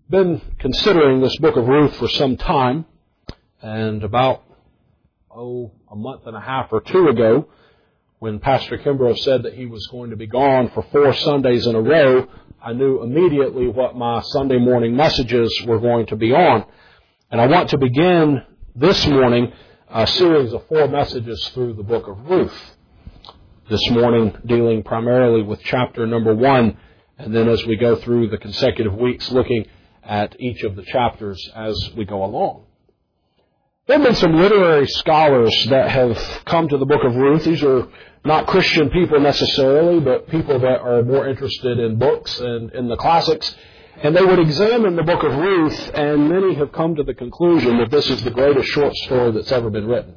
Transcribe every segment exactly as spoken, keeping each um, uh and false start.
been considering this book of Ruth for some time, and about, oh, a month and a half or two ago, when Pastor Kimbrough said that he was going to be gone for four Sundays in a row, I knew immediately what my Sunday morning messages were going to be on. And I want to begin this morning a series of four messages through the book of Ruth. This morning dealing primarily with chapter number one, and then as we go through the consecutive weeks looking at each of the chapters as we go along. There have been some literary scholars that have come to the book of Ruth. These are not Christian people necessarily, but people that are more interested in books and in the classics. And they would examine the book of Ruth, and many have come to the conclusion that this is the greatest short story that's ever been written.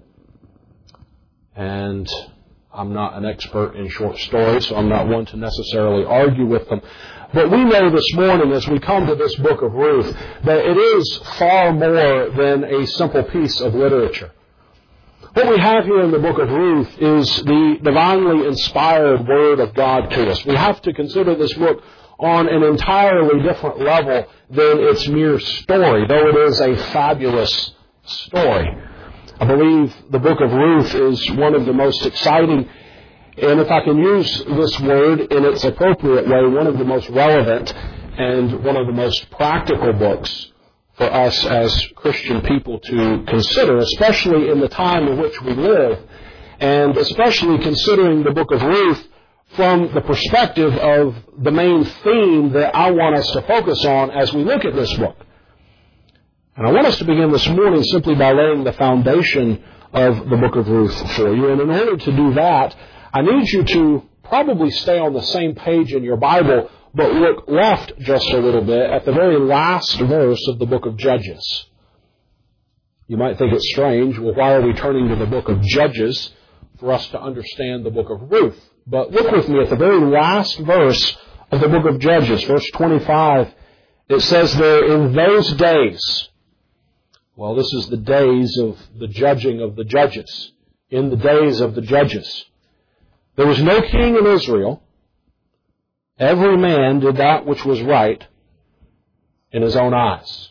And I'm not an expert in short stories, so I'm not one to necessarily argue with them. But we know this morning as we come to this book of Ruth that it is far more than a simple piece of literature. What we have here in the book of Ruth is the divinely inspired Word of God to us. We have to consider this book on an entirely different level than its mere story, though it is a fabulous story. I believe the book of Ruth is one of the most exciting, and if I can use this word in its appropriate way, one of the most relevant and one of the most practical books for us as Christian people to consider, especially in the time in which we live, and especially considering the book of Ruth from the perspective of the main theme that I want us to focus on as we look at this book. And I want us to begin this morning simply by laying the foundation of the book of Ruth for you. And in order to do that, I need you to probably stay on the same page in your Bible, but look left just a little bit at the very last verse of the book of Judges. You might think it's strange. Well, why are we turning to the book of Judges for us to understand the book of Ruth? But look with me at the very last verse of the book of Judges, verse twenty-five. It says there, in those days, well, this is the days of the judging of the judges. In the days of the judges. There was no king in Israel. Every man did that which was right in his own eyes.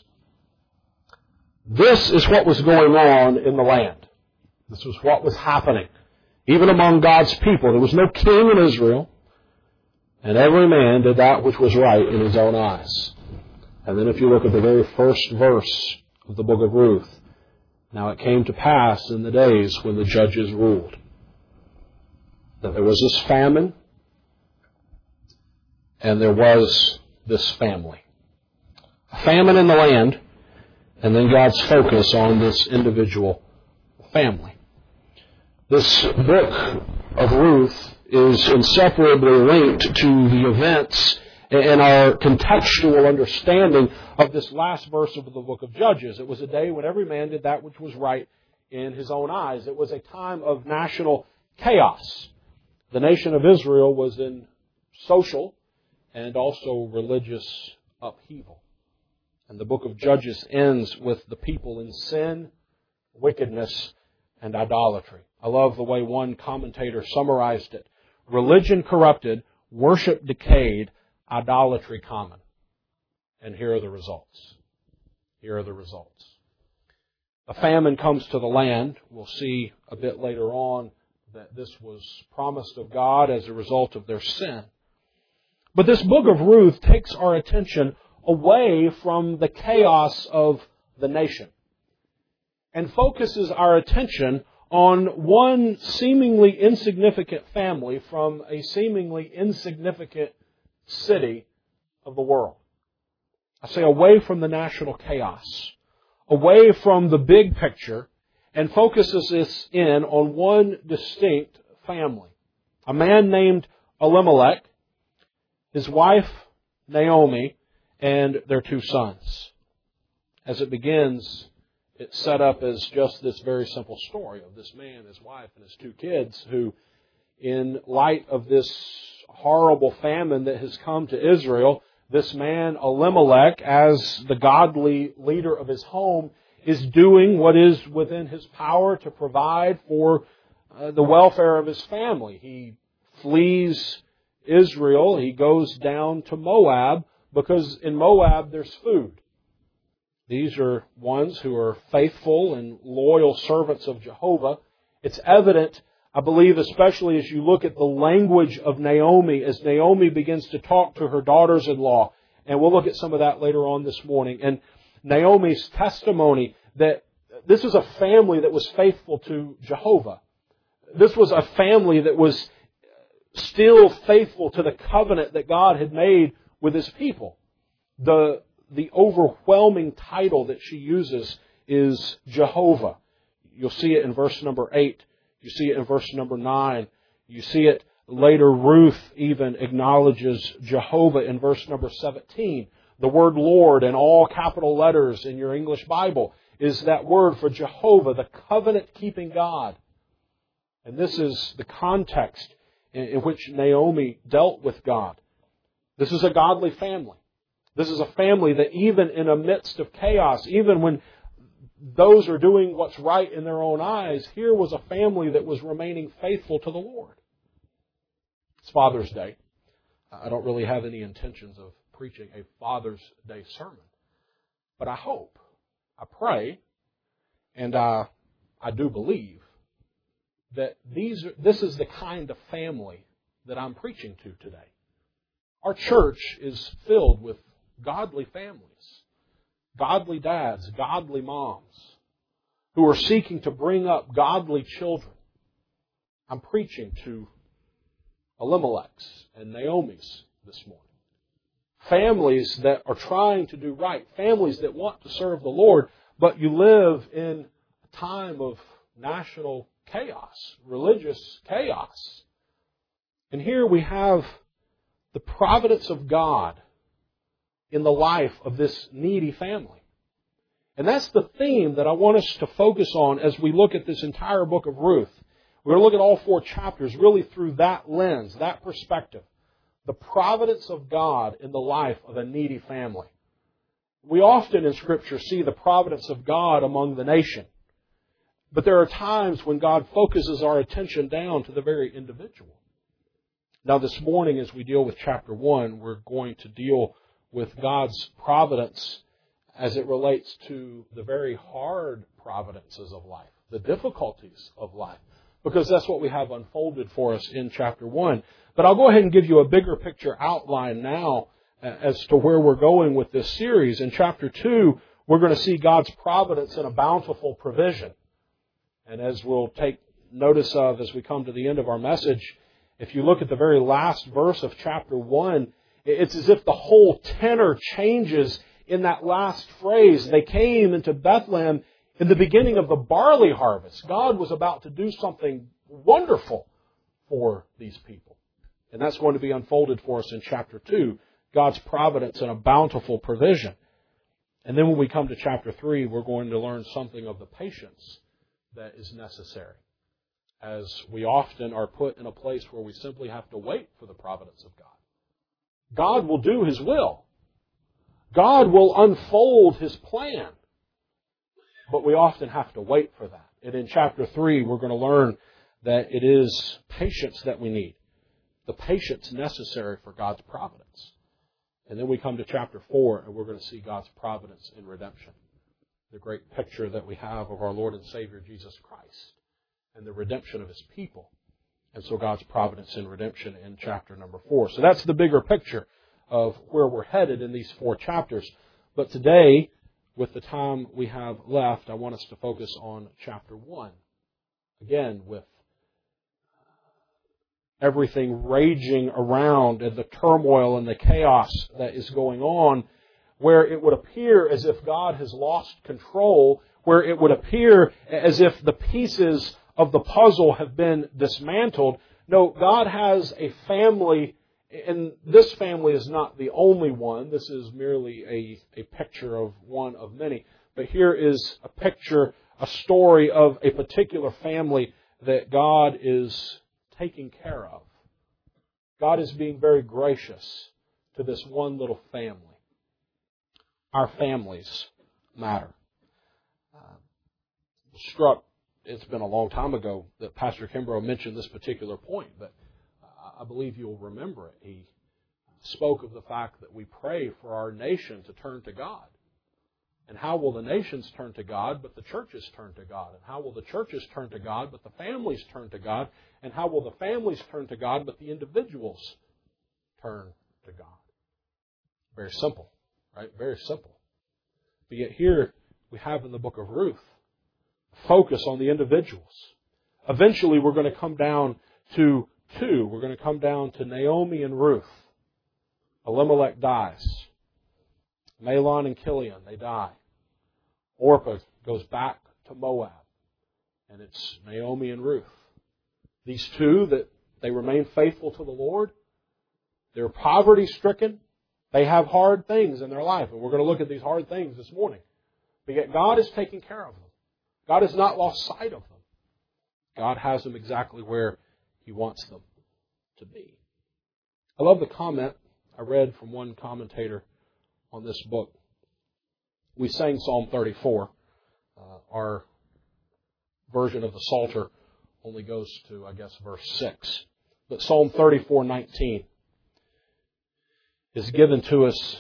This is what was going on in the land. This was what was happening. Even among God's people. There was no king in Israel. And every man did that which was right in his own eyes. And then if you look at the very first verse of the book of Ruth. Now it came to pass in the days when the judges ruled that there was this famine and there was this family. A famine in the land and then God's focus on this individual family. This book of Ruth is inseparably linked to the events and our contextual understanding of this last verse of the book of Judges. It was a day when every man did that which was right in his own eyes. It was a time of national chaos. The nation of Israel was in social and also religious upheaval. And the book of Judges ends with the people in sin, wickedness, and idolatry. I love the way one commentator summarized it. Religion corrupted, worship decayed, idolatry common. And here are the results. Here are the results. A famine comes to the land. We'll see a bit later on that this was promised of God as a result of their sin. But this book of Ruth takes our attention away from the chaos of the nation and focuses our attention on one seemingly insignificant family from a seemingly insignificant city of the world. I say away from the national chaos, away from the big picture, and focuses us in on one distinct family. A man named Elimelech, his wife Naomi, and their two sons. As it begins, it's set up as just this very simple story of this man, his wife, and his two kids who, in light of this horrible famine that has come to Israel, this man, Elimelech, as the godly leader of his home, is doing what is within his power to provide for uh, the welfare of his family. He flees Israel. He goes down to Moab because in Moab there's food. These are ones who are faithful and loyal servants of Jehovah. It's evident, I believe, especially as you look at the language of Naomi, as Naomi begins to talk to her daughters-in-law. And we'll look at some of that later on this morning. And Naomi's testimony that this is a family that was faithful to Jehovah. This was a family that was still faithful to the covenant that God had made with His people. The, the overwhelming title that she uses is Jehovah. You'll see it in verse number eight. You see it in verse number nine. You see it later. Ruth even acknowledges Jehovah in verse number seventeen. The word Lord in all capital letters in your English Bible is that word for Jehovah, the covenant-keeping God. And this is the context in, in which Naomi dealt with God. This is a godly family. This is a family that even in the midst of chaos, even when those are doing what's right in their own eyes, here was a family that was remaining faithful to the Lord. It's Father's Day. I don't really have any intentions of preaching a Father's Day sermon. But I hope, I pray, and I, I do believe that these are, this is the kind of family that I'm preaching to today. Our church is filled with godly families, godly dads, godly moms, who are seeking to bring up godly children. I'm preaching to Elimelech's and Naomi's this morning. Families that are trying to do right. Families that want to serve the Lord, but you live in a time of national chaos, religious chaos. And here we have the providence of God in the life of this needy family. And that's the theme that I want us to focus on as we look at this entire book of Ruth. We're going to look at all four chapters really through that lens, that perspective. The providence of God in the life of a needy family. We often in Scripture see the providence of God among the nation. But there are times when God focuses our attention down to the very individual. Now this morning as we deal with chapter one, we're going to deal with God's providence as it relates to the very hard providences of life, the difficulties of life. Because that's what we have unfolded for us in chapter one. But I'll go ahead and give you a bigger picture outline now as to where we're going with this series. In chapter two, we're going to see God's providence and a bountiful provision. And as we'll take notice of as we come to the end of our message, if you look at the very last verse of chapter one, it's as if the whole tenor changes in that last phrase. They came into Bethlehem in the beginning of the barley harvest. God was about to do something wonderful for these people. And that's going to be unfolded for us in chapter two, God's providence and a bountiful provision. And then when we come to chapter three, we're going to learn something of the patience that is necessary, as we often are put in a place where we simply have to wait for the providence of God. God will do His will. God will unfold His plan. But we often have to wait for that. And in chapter three, we're going to learn that it is patience that we need. The patience necessary for God's providence. And then we come to chapter four, and we're going to see God's providence in redemption. The great picture that we have of our Lord and Savior Jesus Christ and the redemption of His people. And so God's providence in redemption in chapter number four. So that's the bigger picture of where we're headed in these four chapters. But today, with the time we have left, I want us to focus on chapter one. Again, with everything raging around and the turmoil and the chaos that is going on, where it would appear as if God has lost control, where it would appear as if the pieces of the puzzle have been dismantled. No, God has a family, and this family is not the only one. This is merely a, a picture of one of many. But here is a picture, a story of a particular family that God is taking care of. God is being very gracious to this one little family. Our families matter. Uh, struck, it's been a long time ago that Pastor Kimbrough mentioned this particular point, but I believe you'll remember it. He spoke of the fact that we pray for our nation to turn to God. And how will the nations turn to God, but the churches turn to God? And how will the churches turn to God, but the families turn to God? And how will the families turn to God, but the individuals turn to God? Very simple, right? Very simple. But yet here we have in the book of Ruth, focus on the individuals. Eventually we're going to come down to two. We're going to come down to Naomi and Ruth. Elimelech dies. Mahlon and Chilion, they die. Orpah goes back to Moab. And it's Naomi and Ruth. These two, that they remain faithful to the Lord. They're poverty-stricken. They have hard things in their life. And we're going to look at these hard things this morning. But yet God is taking care of them. God has not lost sight of them. God has them exactly where He wants them to be. I love the comment I read from one commentator on this book. We sang Psalm thirty-four. Uh, our version of the Psalter only goes to, I guess, verse six. But Psalm thirty-four nineteen is given to us,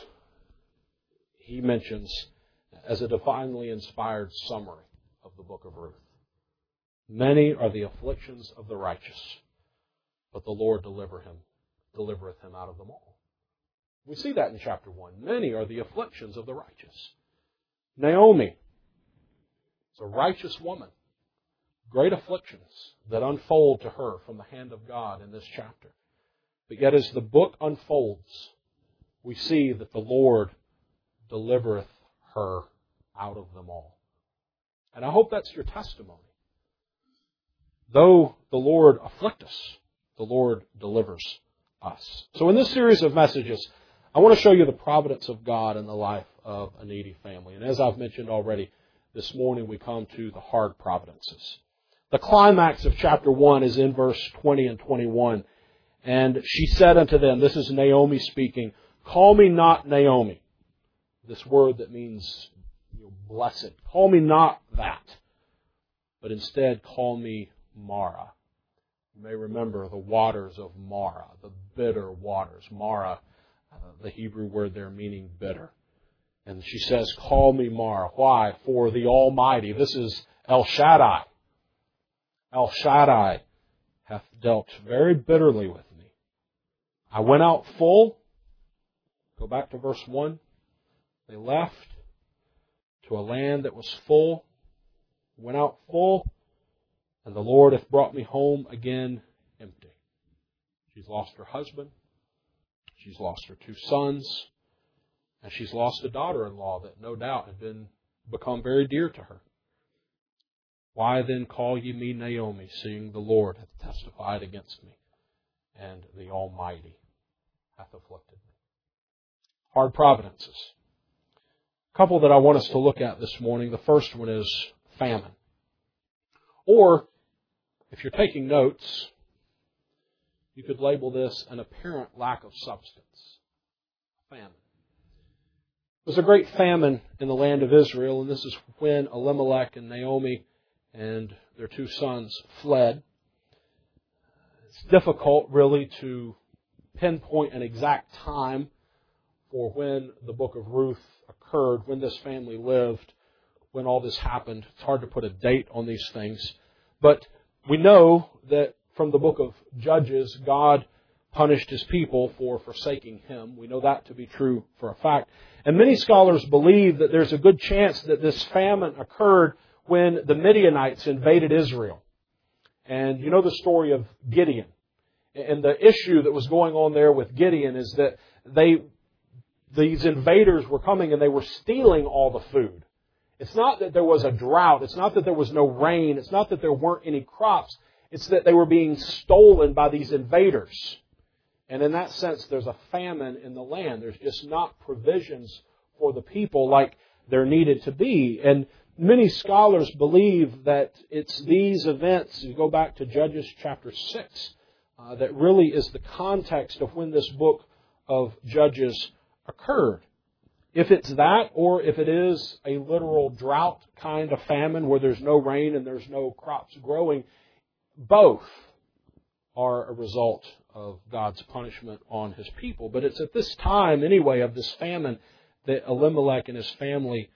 he mentions, as a divinely inspired summary of the book of Ruth. Many are the afflictions of the righteous, but the Lord deliver him, delivereth him out of them all. We see that in chapter one. Many are the afflictions of the righteous. Naomi is a righteous woman. Great afflictions that unfold to her from the hand of God in this chapter. But yet as the book unfolds, we see that the Lord delivereth her out of them all. And I hope that's your testimony. Though the Lord afflict us, the Lord delivers us. So in this series of messages, I want to show you the providence of God in the life of a needy family. And as I've mentioned already, this morning we come to the hard providences. The climax of chapter one is in verse twenty and twenty-one. And she said unto them, this is Naomi speaking, call me not Naomi. This word that means, you know, blessed. Call me not that, but instead call me Mara. You may remember the waters of Mara, the bitter waters. Mara, uh, the Hebrew word there meaning bitter. And she says, call me Mara. Why? For the Almighty. This is El Shaddai. El Shaddai hath dealt very bitterly with me. I went out full. Go back to verse one. They left to a land that was full. Went out full. And the Lord hath brought me home again empty. She's lost her husband. She's lost her two sons. And she's lost a daughter-in-law that no doubt had been become very dear to her. Why then call ye me Naomi, seeing the Lord hath testified against me, and the Almighty hath afflicted me? Hard providences. A couple that I want us to look at this morning. The first one is famine. Or, if you're taking notes, you could label this an apparent lack of substance. Famine. There was a great famine in the land of Israel, and this is when Elimelech and Naomi and their two sons fled. It's difficult, really, to pinpoint an exact time for when the book of Ruth occurred, when this family lived, when all this happened. It's hard to put a date on these things. But we know that from the book of Judges, God punished His people for forsaking Him. We know that to be true for a fact. And many scholars believe that there's a good chance that this famine occurred when the Midianites invaded Israel. And you know the story of Gideon. And the issue that was going on there with Gideon is that they, these invaders were coming and they were stealing all the food. It's not that there was a drought. It's not that there was no rain. It's not that there weren't any crops. It's that they were being stolen by these invaders. And in that sense, there's a famine in the land. There's just not provisions for the people like there needed to be. And many scholars believe that it's these events, you go back to Judges chapter six, uh, that really is the context of when this book of Judges occurred. If it's that, or if it is a literal drought kind of famine where there's no rain and there's no crops growing, both are a result of God's punishment on His people. But it's at this time, anyway, of this famine that Elimelech and his family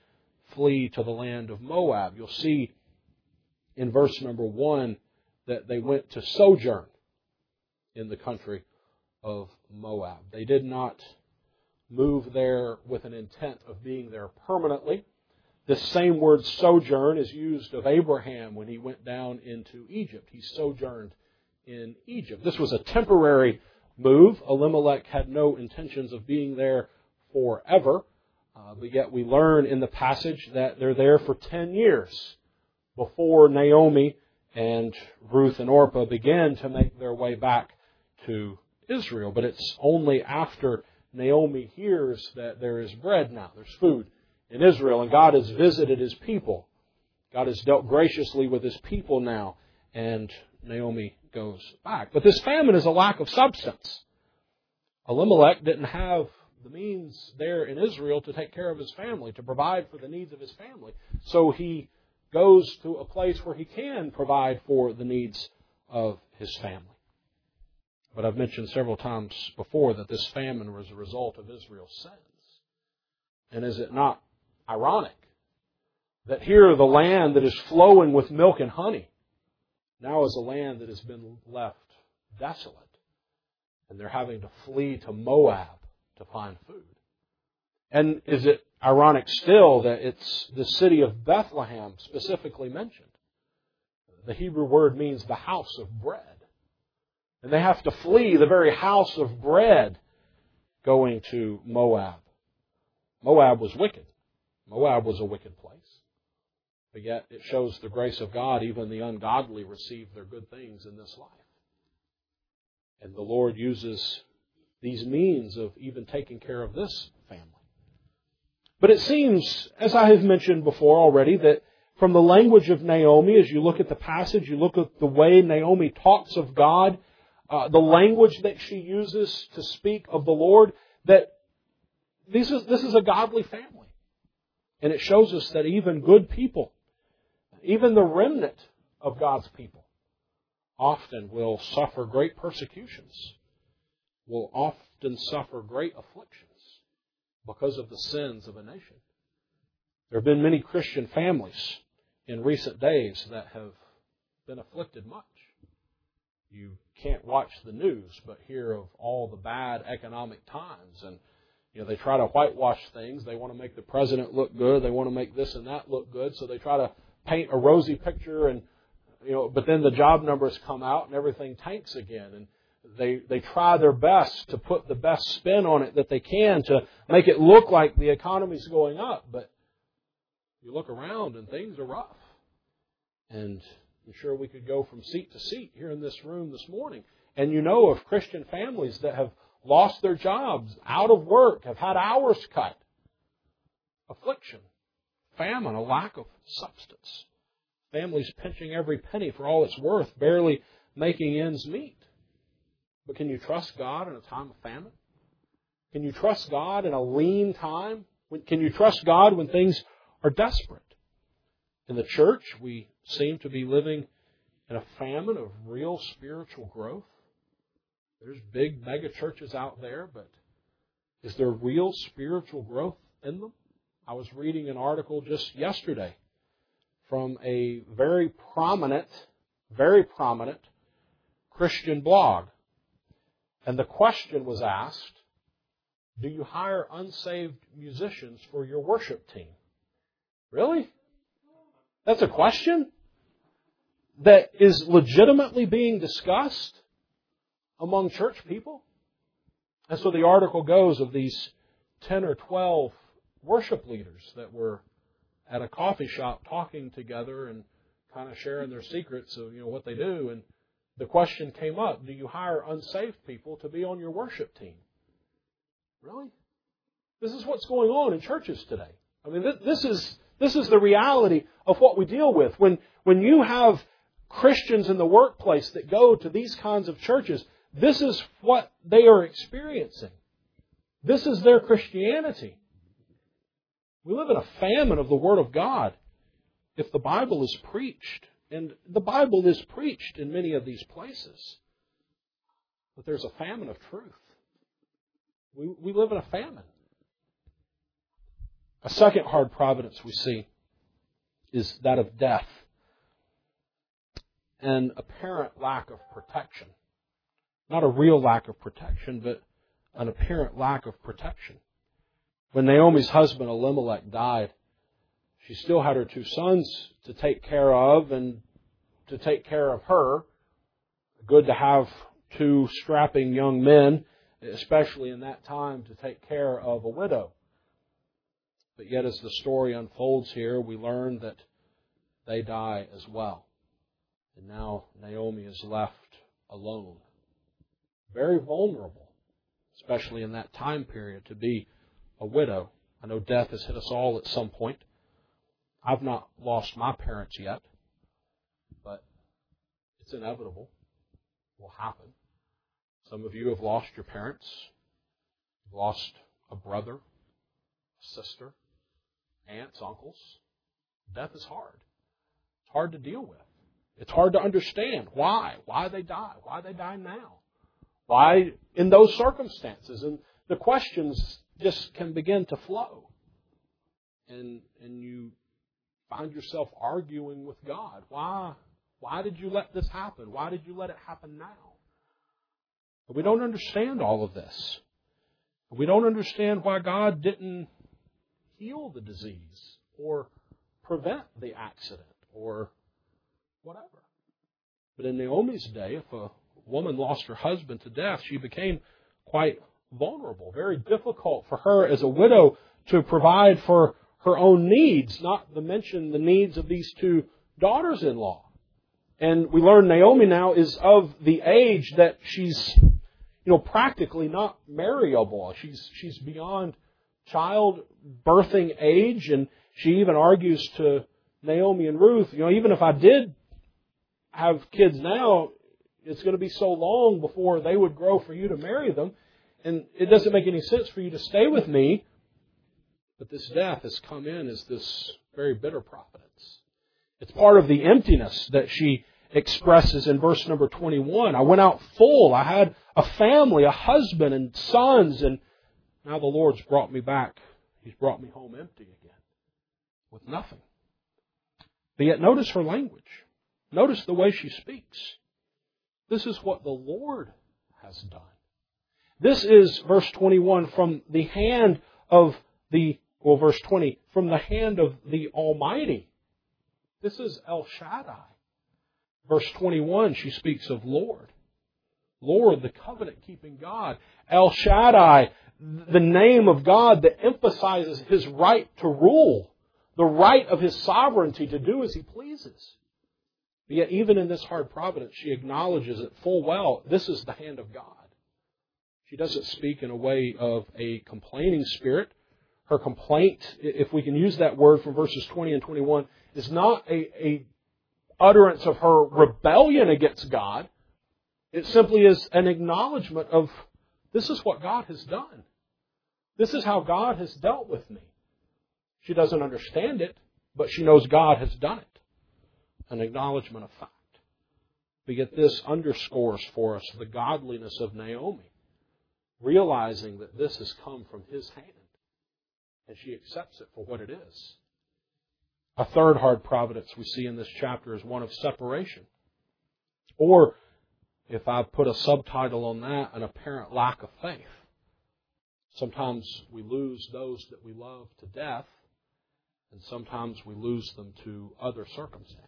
flee to the land of Moab. You'll see in verse number one that they went to sojourn in the country of Moab. They did not move there with an intent of being there permanently. This same word sojourn is used of Abraham when he went down into Egypt. He sojourned in Egypt. This was a temporary move. Elimelech had no intentions of being there forever. Uh, but yet we learn in the passage that they're there for ten years before Naomi and Ruth and Orpah began to make their way back to Israel. But it's only after Naomi hears that there is bread now, there's food in Israel, and God has visited His people. God has dealt graciously with His people now, and Naomi goes back. But this famine is a lack of substance. Elimelech didn't have the means there in Israel to take care of his family, to provide for the needs of his family. So he goes to a place where he can provide for the needs of his family. But I've mentioned several times before that this famine was a result of Israel's sins. And is it not ironic that here the land that is flowing with milk and honey now is a land that has been left desolate, and they're having to flee to Moab to find food? And is it ironic still that it's the city of Bethlehem specifically mentioned? The Hebrew word means the house of bread. And they have to flee the very house of bread going to Moab. Moab was wicked. Moab was a wicked place. But yet it shows the grace of God. Even the ungodly receive their good things in this life. And the Lord uses these means of even taking care of this family. But it seems, as I have mentioned before already, that from the language of Naomi, as you look at the passage, you look at the way Naomi talks of God, uh, the language that she uses to speak of the Lord, that this is, this is a godly family. And it shows us that even good people, even the remnant of God's people, often will suffer great persecutions, will often suffer great afflictions because of the sins of a nation. There have been many Christian families in recent days that have been afflicted much. You can't watch the news but hear of all the bad economic times, and you know they try to whitewash things. They want to make the president look good. They want to make this and that look good, so they try to paint a rosy picture, and you know. But then the job numbers come out and everything tanks again, and They they try their best to put the best spin on it that they can to make it look like the economy's going up. But you look around and things are rough. And I'm sure we could go from seat to seat here in this room this morning. And you know of Christian families that have lost their jobs, out of work, have had hours cut. Affliction, famine, a lack of substance. Families pinching every penny for all it's worth, barely making ends meet. But can you trust God in a time of famine? Can you trust God in a lean time? Can you trust God when things are desperate? In the church, we seem to be living in a famine of real spiritual growth. There's big mega churches out there, but is there real spiritual growth in them? I was reading an article just yesterday from a very prominent, very prominent Christian blog. And the question was asked, do you hire unsaved musicians for your worship team? Really? That's a question that is legitimately being discussed among church people? And so the article goes of these ten or twelve worship leaders that were at a coffee shop talking together and kind of sharing their secrets of you know what they do. And the question came up, do you hire unsaved people to be on your worship team? Really? This is what's going on in churches today. I mean, this is this is the reality of what we deal with. When, when you have Christians in the workplace that go to these kinds of churches, this is what they are experiencing. This is their Christianity. We live in a famine of the Word of God. If the Bible is preached, and the Bible is preached in many of these places, but there's a famine of truth. We, we live in a famine. A second hard providence we see is that of death and apparent lack of protection. Not a real lack of protection, but an apparent lack of protection. When Naomi's husband Elimelech died, she still had her two sons to take care of and to take care of her. Good to have two strapping young men, especially in that time, to take care of a widow. But yet as the story unfolds here, we learn that they die as well. And now Naomi is left alone. Very vulnerable, especially in that time period, to be a widow. I know death has hit us all at some point. I've not lost my parents yet, but it's inevitable. It will happen. Some of you have lost your parents. You've lost a brother, a sister, aunts, uncles. Death is hard. It's hard to deal with. It's hard to understand why. Why they die. Why they die now. Why in those circumstances. And the questions just can begin to flow. And and you find yourself arguing with God. Why? Why did you let this happen? Why did you let it happen now? But we don't understand all of this. We don't understand why God didn't heal the disease or prevent the accident or whatever. But in Naomi's day, if a woman lost her husband to death, she became quite vulnerable. Very difficult for her as a widow to provide for her own needs, not to mention the needs of these two daughters-in-law. And we learn Naomi now is of the age that she's, you know, practically not marryable. She's she's beyond child-birthing age, and she even argues to Naomi and Ruth, you know, even if I did have kids now, it's going to be so long before they would grow for you to marry them, and it doesn't make any sense for you to stay with me. But this death has come in as this very bitter providence. It's part of the emptiness that she expresses in verse number twenty-one. I went out full. I had a family, a husband and sons, and now the Lord's brought me back. He's brought me home empty again, with nothing. But yet notice her language. Notice the way she speaks. This is what the Lord has done. This is, verse twenty-one, from the hand of the, well, verse twenty, from the hand of the Almighty. This is El Shaddai. Verse twenty-one, she speaks of Lord. Lord, the covenant-keeping God. El Shaddai, the name of God that emphasizes His right to rule, the right of His sovereignty to do as He pleases. But yet, even in this hard providence, she acknowledges it full well. This is the hand of God. She doesn't speak in a way of a complaining spirit. Her complaint, if we can use that word from verses twenty and twenty-one, is not a, a utterance of her rebellion against God. It simply is an acknowledgement of, this is what God has done. This is how God has dealt with me. She doesn't understand it, but she knows God has done it. An acknowledgement of fact. But yet this underscores for us the godliness of Naomi, realizing that this has come from His hand, and she accepts it for what it is. A third hard providence we see in this chapter is one of separation. Or, if I put a subtitle on that, an apparent lack of faith. Sometimes we lose those that we love to death, and sometimes we lose them to other circumstances.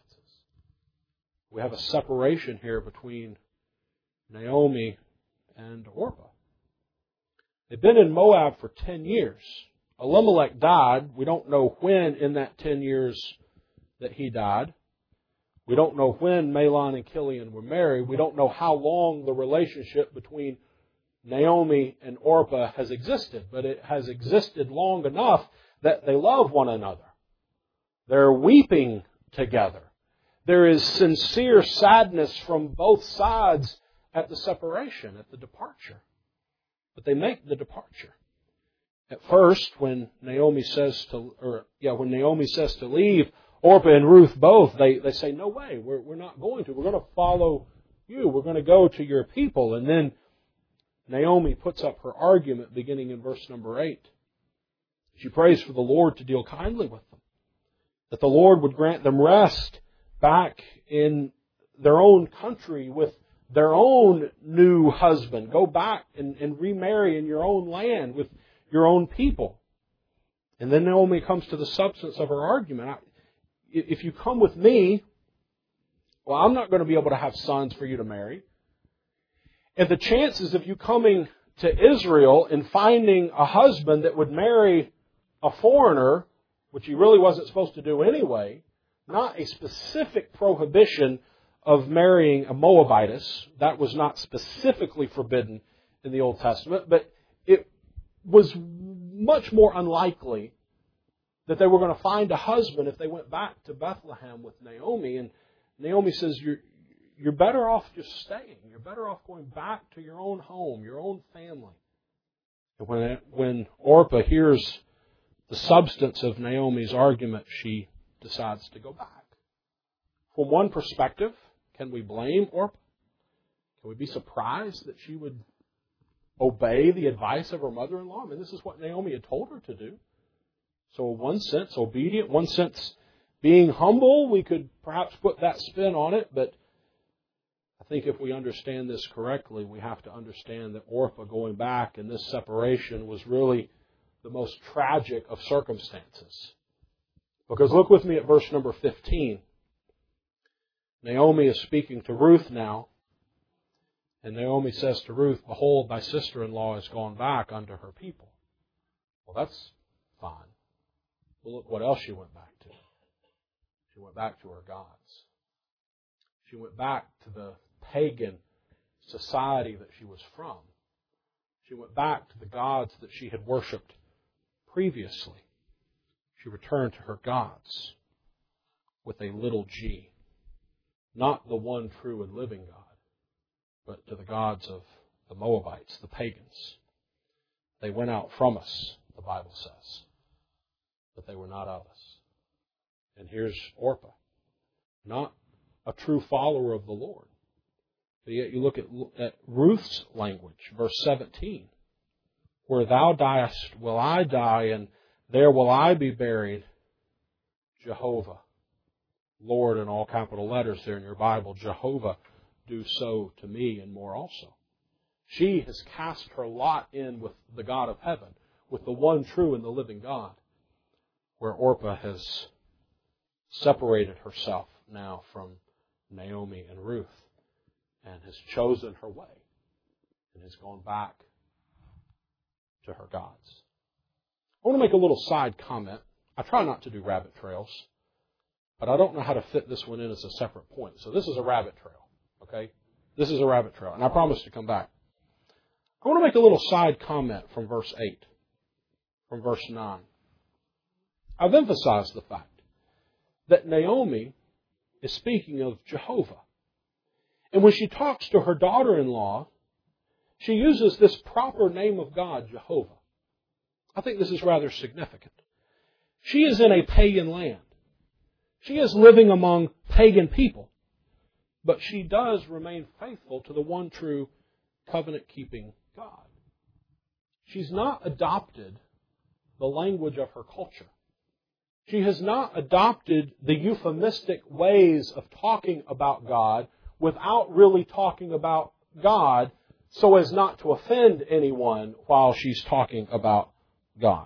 We have a separation here between Naomi and Orpah. They've been in Moab for ten years. Elimelech died. We don't know when in that ten years that he died. We don't know when Mahlon and Chilion were married. We don't know how long the relationship between Naomi and Orpah has existed. But it has existed long enough that they love one another. They're weeping together. There is sincere sadness from both sides at the separation, at the departure. But they make the departure. At first, when Naomi says to, or yeah, when Naomi says to leave, Orpah and Ruth both, they, they say, no way, we're, we're not going to. We're going to follow you. We're going to go to your people. And then Naomi puts up her argument beginning in verse number eight. She prays for the Lord to deal kindly with them, that the Lord would grant them rest back in their own country with their own new husband. Go back and, and remarry in your own land with your own people. And then Naomi comes to the substance of her argument. If you come with me, well, I'm not going to be able to have sons for you to marry. And the chances of you coming to Israel and finding a husband that would marry a foreigner, which he really wasn't supposed to do anyway, not a specific prohibition of marrying a Moabitess. That was not specifically forbidden in the Old Testament, but it was much more unlikely that they were going to find a husband if they went back to Bethlehem with Naomi. And Naomi says, you're, you're better off just staying. You're better off going back to your own home, your own family. And when, when Orpah hears the substance of Naomi's argument, she decides to go back. From one perspective, can we blame Orpah? Can we be surprised that she would obey the advice of her mother-in-law? I mean, this is what Naomi had told her to do. So in one sense, obedient, one sense, being humble, we could perhaps put that spin on it, but I think if we understand this correctly, we have to understand that Orpah going back in this separation was really the most tragic of circumstances. Because look with me at verse number fifteen. Naomi is speaking to Ruth now, and Naomi says to Ruth, behold, thy sister-in-law is gone back unto her people. Well, that's fine. Well, look what else she went back to. She went back to her gods. She went back to the pagan society that she was from. She went back to the gods that she had worshipped previously. She returned to her gods with a little g. Not the one true and living God, but to the gods of the Moabites, the pagans. They went out from us, the Bible says, but they were not of us. And here's Orpah, not a true follower of the Lord. But yet you look at, at Ruth's language, verse seventeen. Where thou diest will I die, and there will I be buried. Jehovah. Lord in all capital letters there in your Bible. Jehovah do so to me and more also. She has cast her lot in with the God of heaven, with the one true and the living God, where Orpah has separated herself now from Naomi and Ruth and has chosen her way and has gone back to her gods. I want to make a little side comment. I try not to do rabbit trails, but I don't know how to fit this one in as a separate point. So this is a rabbit trail, okay? This is a rabbit trail, and I promise to come back. I want to make a little side comment from verse eight, from verse nine. I've emphasized the fact that Naomi is speaking of Jehovah. And when she talks to her daughter-in-law, she uses this proper name of God, Jehovah. I think this is rather significant. She is in a pagan land. She is living among pagan people. But she does remain faithful to the one true covenant-keeping God. She's not adopted the language of her culture. She has not adopted the euphemistic ways of talking about God without really talking about God so as not to offend anyone while she's talking about God.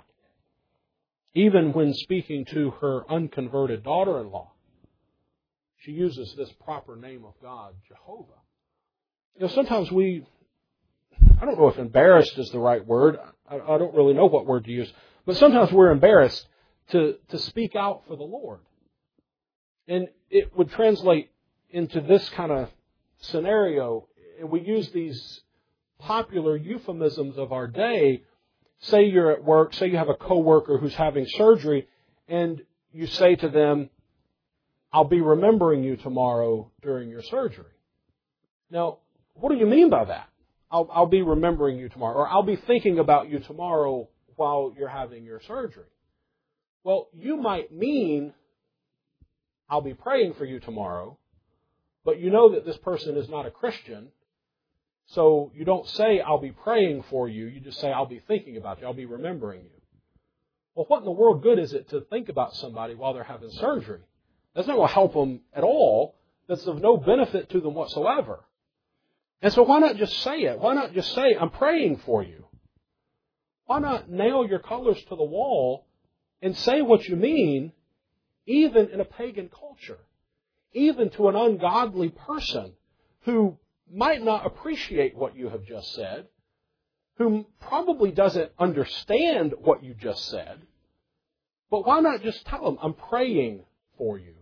Even when speaking to her unconverted daughter-in-law, she uses this proper name of God, Jehovah. You know, sometimes we, I don't know if embarrassed is the right word. I, I don't really know what word to use. But sometimes we're embarrassed to, to speak out for the Lord. And it would translate into this kind of scenario. And we use these popular euphemisms of our day. Say you're at work, say you have a coworker who's having surgery, and you say to them, I'll be remembering you tomorrow during your surgery. Now, what do you mean by that? I'll, I'll be remembering you tomorrow, or I'll be thinking about you tomorrow while you're having your surgery. Well, you might mean, I'll be praying for you tomorrow, but you know that this person is not a Christian, so you don't say, I'll be praying for you. You just say, I'll be thinking about you. I'll be remembering you. Well, what in the world good is it to think about somebody while they're having surgery? That's not going to help them at all. That's of no benefit to them whatsoever. And so why not just say it? Why not just say, I'm praying for you? Why not nail your colors to the wall and say what you mean, even in a pagan culture, even to an ungodly person who might not appreciate what you have just said, who probably doesn't understand what you just said. But why not just tell them, I'm praying for you?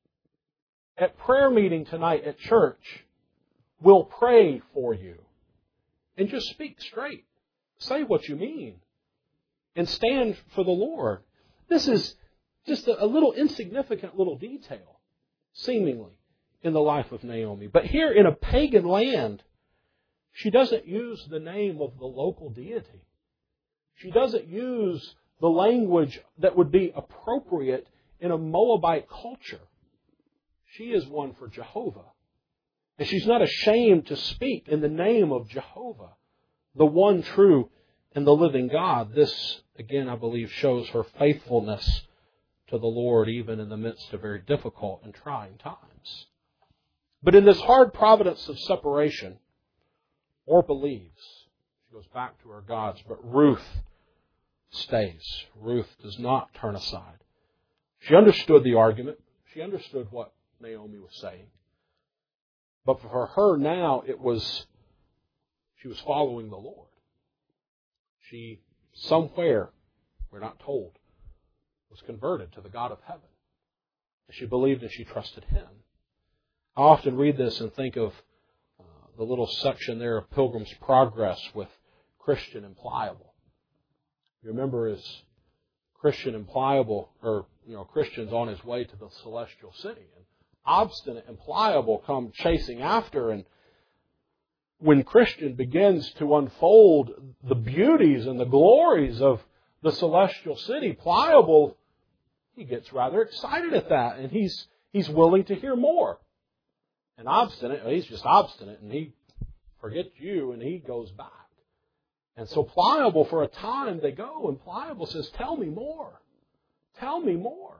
At prayer meeting tonight at church, we'll pray for you. And just speak straight. Say what you mean. And stand for the Lord. This is just a little insignificant little detail, seemingly, in the life of Naomi. But here in a pagan land, she doesn't use the name of the local deity. She doesn't use the language that would be appropriate in a Moabite culture. She is one for Jehovah. And she's not ashamed to speak in the name of Jehovah, the one true and the living God. This, again, I believe, shows her faithfulness to the Lord, even in the midst of very difficult and trying times. But in this hard providence of separation, Orpah leaves. She goes back to her gods, but Ruth stays. Ruth does not turn aside. She understood the argument. She understood what Naomi was saying. But for her now, it was, she was following the Lord. She, somewhere, we're not told, was converted to the God of heaven. She believed and she trusted Him. I often read this and think of uh, the little section there of Pilgrim's Progress with Christian and Pliable. You remember as Christian and Pliable, or, you know, Christian's on his way to the celestial city. And Obstinate and Pliable come chasing after, and when Christian begins to unfold the beauties and the glories of the celestial city, Pliable, he gets rather excited at that, and he's he's willing to hear more. And Obstinate, he's just obstinate, and he forgets you, and he goes back. And so Pliable, for a time, they go, and Pliable says, tell me more. Tell me more.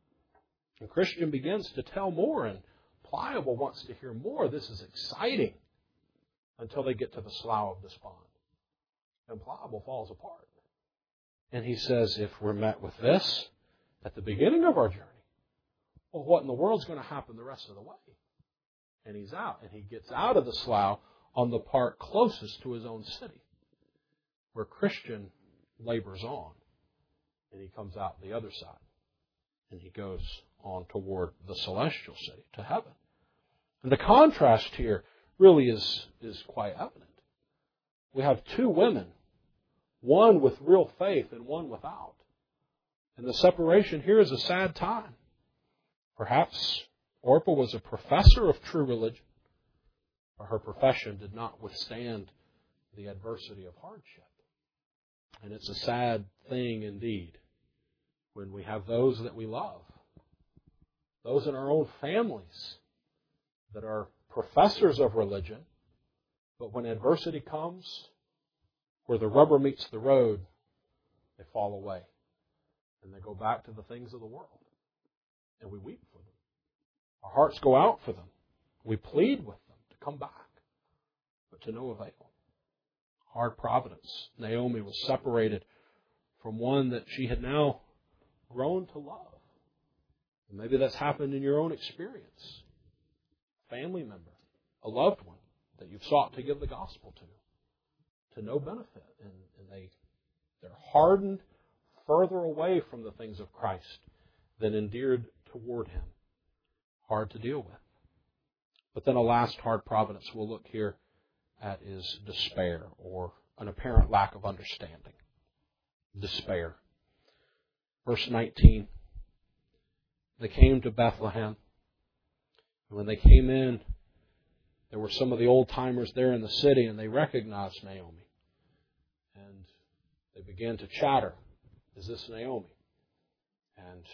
And Christian begins to tell more, and Pliable wants to hear more. This is exciting. Until they get to the Slough of Despond. And Pliable falls apart. And he says, if we're met with this at the beginning of our journey, well, what in the world's going to happen the rest of the way? And he's out. And he gets out of the Slough on the part closest to his own city, where Christian labors on. And he comes out the other side. And he goes on toward the celestial city, to heaven. And the contrast here really is, is quite evident. We have two women, one with real faith and one without. And the separation here is a sad time. Perhaps Orpah was a professor of true religion, but her profession did not withstand the adversity of hardship. And it's a sad thing indeed when we have those that we love, those in our own families that are professors of religion, but when adversity comes, where the rubber meets the road, they fall away. And they go back to the things of the world. And we weep for them. Our hearts go out for them. We plead with them to come back, but to no avail. Hard providence. Naomi was separated from one that she had now grown to love. And maybe that's happened in your own experience. Family member, a loved one that you've sought to give the gospel to, to no benefit. And, and they, they're hardened further away from the things of Christ than endeared toward Him. Hard to deal with. But then a last hard providence we'll look here at is despair, or an apparent lack of understanding. Despair. Verse nineteen, they came to Bethlehem. And when they came in, there were some of the old-timers there in the city, and they recognized Naomi. And they began to chatter, is this Naomi? And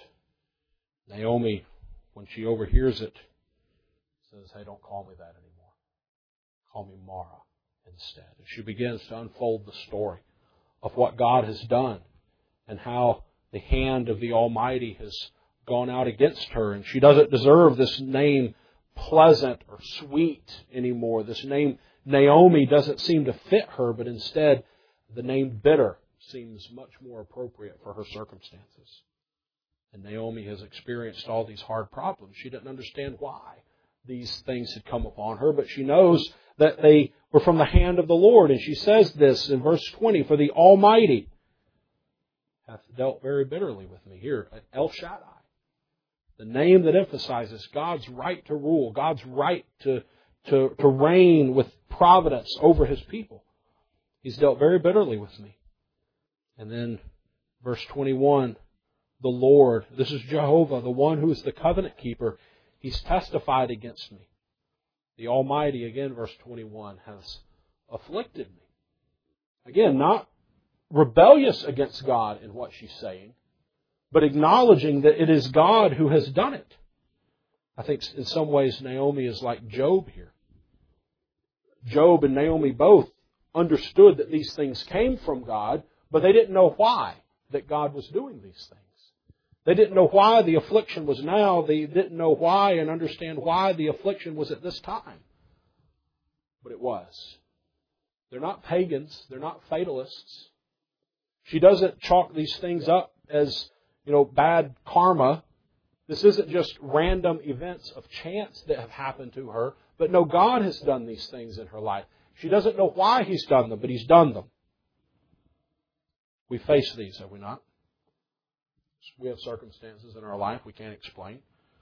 Naomi, when she overhears it, says, hey, don't call me that anymore. Call me Mara instead. And she begins to unfold the story of what God has done and how The hand of the Almighty has gone out against her, and she doesn't deserve this name pleasant or sweet anymore. This name Naomi doesn't seem to fit her, but instead the name bitter seems much more appropriate for her circumstances. And Naomi has experienced all these hard problems. She didn't understand why these things had come upon her, but she knows that they were from the hand of the Lord. And she says this in verse twenty, "For the Almighty hath dealt very bitterly with me." Here, El Shaddai. The name that emphasizes God's right to rule, God's right to, to, to reign with providence over His people. He's dealt very bitterly with me. And then verse twenty-one, the Lord, this is Jehovah, the one who is the covenant keeper. He's testified against me. The Almighty, again, verse twenty-one, has afflicted me. Again, not rebellious against God in what she's saying, but acknowledging that it is God who has done it. I think in some ways Naomi is like Job here. Job and Naomi both understood that these things came from God, but they didn't know why that God was doing these things. They didn't know why the affliction was now. They didn't know why and understand why the affliction was at this time. But it was. They're not pagans. They're not fatalists. She doesn't chalk these things up as, you know, bad karma. This isn't just random events of chance that have happened to her. But no, God has done these things in her life. She doesn't know why He's done them, but He's done them. We face these, have we not? We have circumstances in our life we can't explain.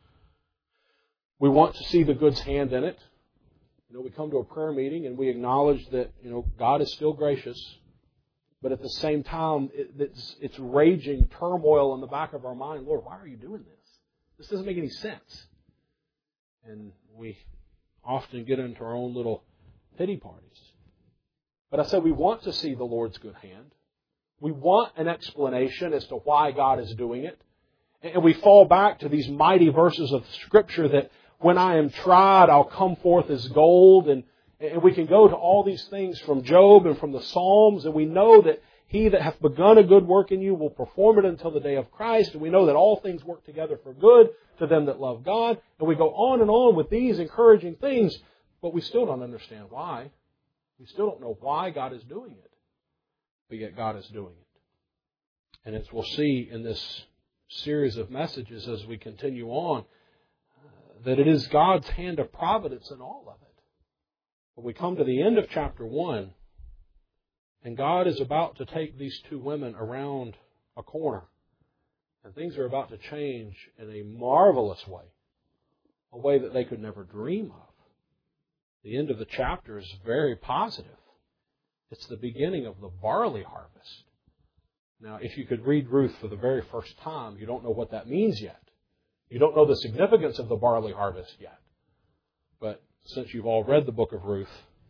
We want to see the good's hand in it. You know, we come to a prayer meeting and we acknowledge that, you know, God is still gracious, but at the same time, it, it's, it's raging turmoil in the back of our mind. Lord, why are you doing this? This doesn't make any sense. And we often get into our own little pity parties. But I said we want to see the Lord's good hand. We want an explanation as to why God is doing it. And we fall back to these mighty verses of Scripture that when I am tried, I'll come forth as gold. And, and we can go to all these things from Job and from the Psalms. And we know that He that hath begun a good work in you will perform it until the day of Christ. And we know that all things work together for good to them that love God. And we go on and on with these encouraging things, but we still don't understand why. We still don't know why God is doing it. But yet God is doing it. And as we'll see in this series of messages as we continue on, uh, that it is God's hand of providence in all of it. But we come to the end of chapter one, and God is about to take these two women around a corner. And things are about to change in a marvelous way, a way that they could never dream of. The end of the chapter is very positive. It's the beginning of the barley harvest. Now, if you could read Ruth for the very first time, you don't know what that means yet. You don't know the significance of the barley harvest yet. But since you've all read the book of Ruth,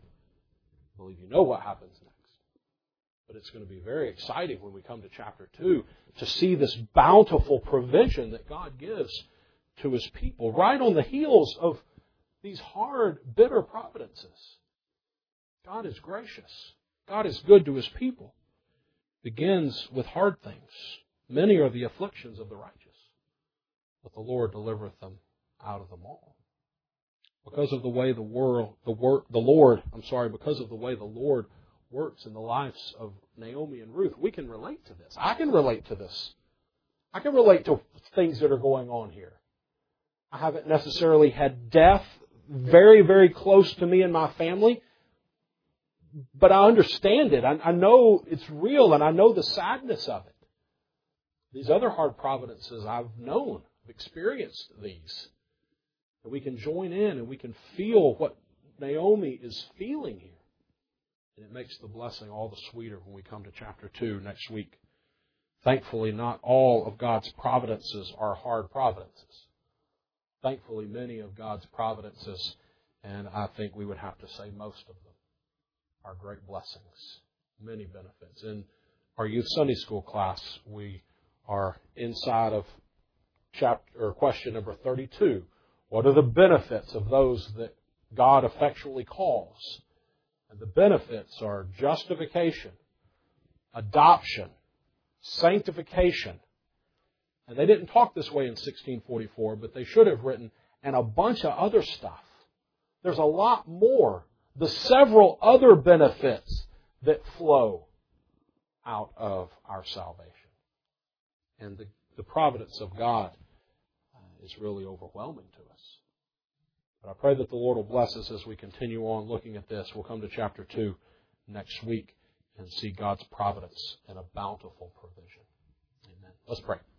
I believe you know what happens next. But it's going to be very exciting when we come to chapter two to see this bountiful provision that God gives to His people right on the heels of these hard, bitter providences. God is gracious. God is good to His people. Begins with hard things. Many are the afflictions of the righteous, but the Lord delivereth them out of them all. Because of the way the world, the wor- the Lord, I'm sorry, because of the way the Lord works in the lives of Naomi and Ruth, we can relate to this. I can relate to this. I can relate to things that are going on here. I haven't necessarily had death very, very close to me and my family, but I understand it. I, I know it's real, and I know the sadness of it. These other hard providences I've known, I've experienced these. And we can join in and we can feel what Naomi is feeling here. And it makes the blessing all the sweeter when we come to chapter two next week. Thankfully, not all of God's providences are hard providences. Thankfully, many of God's providences, and I think we would have to say most of them, are great blessings, many benefits. In our youth Sunday school class, we are inside of chapter or question number thirty-two. What are the benefits of those that God effectually calls? And the benefits are justification, adoption, sanctification, And they didn't talk this way in sixteen forty-four, but they should have written, and a bunch of other stuff. There's a lot more. The several other benefits that flow out of our salvation. And the, the providence of God uh, is really overwhelming to us. But I pray that the Lord will bless us as we continue on looking at this. We'll come to chapter two next week and see God's providence and a bountiful provision. Amen. Let's pray.